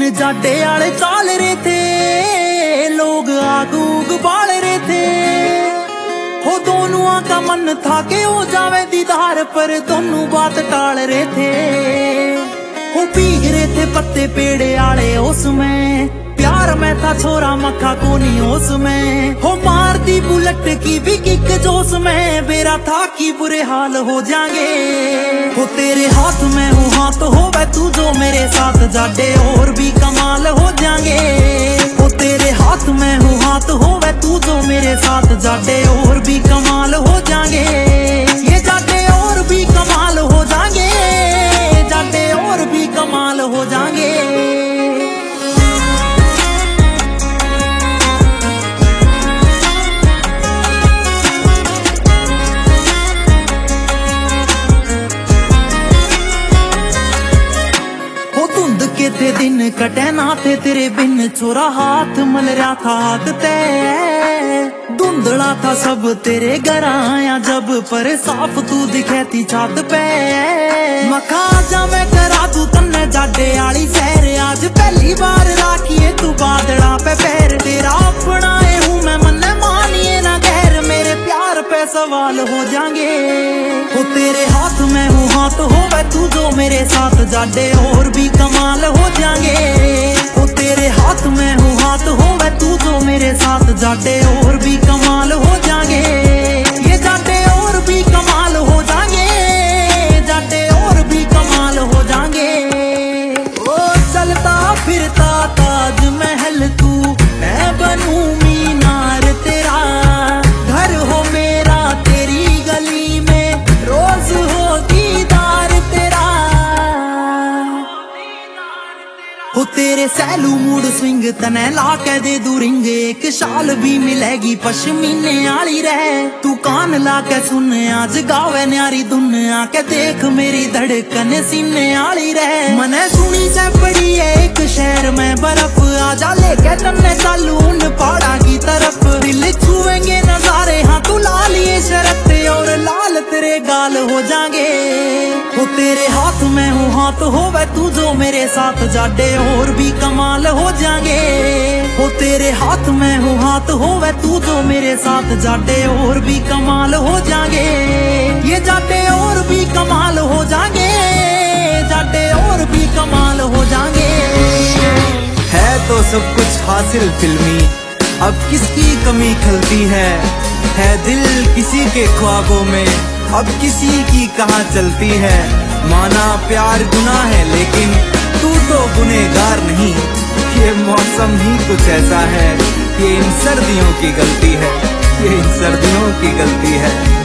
जाडे आले चाल रहे थे, लोग आग उग बाल रहे थे। हो दोनों का मन था कि हो जावे दीदार, पर दोनों बात टाल रहे थे। हो भीग रहे थे पत्ते पेड़े आले उसमें, प्यार में था छोरा मक्खा को नहीं उसमें। हो मारती बुलेट की भी किक जोश में, मेरा था कि बुरे हाल हो जाएंगे। हो तेरे हाथ में हूँ हाथ हो वह तू जो मेरे साथ जाडे और भी कमाल हो जाएंगे। हो तेरे हाथ में हूँ हाथ हो वह तू जो मेरे साथ जाडे और भी कमाल हो जाएंगे। ये जाडे और भी कमाल हो जाएंगे, जाडे और भी कमाल हो जाएंगे। थे दिन कटे ना थे तेरे बिन, छोरा हाथ मल रहा था आगते। धुंधला था सब तेरे घर आया जब, पर साफ तू दिखे थी छत पे। मखा जा मैं करा तू तन्ने जाडे आली सैर, आज पहली बार राखिए तू बादड़ा पे पैर। तेरा अपनाए हूँ मैं मन मानिए ना गैर, मेरे प्यार पे सवाल हो जाएंगे। हो तेरे हाथ में हूँ हाथ हो वह तू जो मेरे साथ जाडे और भी कमाल हो जाएंगे। हो तेरे हाथ में हूँ हाथ हो वह तू जो मेरे साथ जाडे और भी कमाल हो जाएंगे। ये जाडे और भी कमाल हो जाएंगे, जाडे और भी कमाल हो जाएंगे। ओ चलता फिरता ताज महल तू, मैं बनूं मीनार तेरा। घर हो मेरा तेरी गली में, रोज हो दीदार तेरा। हो तेरे सैलू मूड स्विंग तने ला के दे दू रिंग, एक शाल भी मिलेगी पश्मीने आली रहे। तू कान ला के सुन आज गावे न्यारी धुन, आके देख मेरी धड़कन सीने आली रहे। मने सुनी से पड़ी है एक शहर में बर्फ, आजा लेके तन्ने चालू उन पहाड़ा की तरफ। दिल छुएंगे नजारे हाँ तू ला लिए शरत, और लाल तेरे गाल हो जाएंगे। हो तेरे हाथ में हूँ हाथ हो वह तू जो मेरे साथ जाडे और भी कमाल हो जाएंगे। हो तेरे हाथ में हूँ हाथ हो वह तू जो मेरे साथ जाडे और भी कमाल हो जाएंगे। ये जाडे और भी कमाल हो जाएंगे, जाडे और भी कमाल हो जाएंगे। है तो सब कुछ हासिल फिल्मी, अब किसकी कमी खलती है दिल किसी के ख्वाबों में, अब किसी की कहाँ चलती है। माना प्यार गुनाह है लेकिन तू तो गुनहगार नहीं, ये मौसम ही कुछ ऐसा है, ये इन सर्दियों की गलती है, ये इन सर्दियों की गलती है।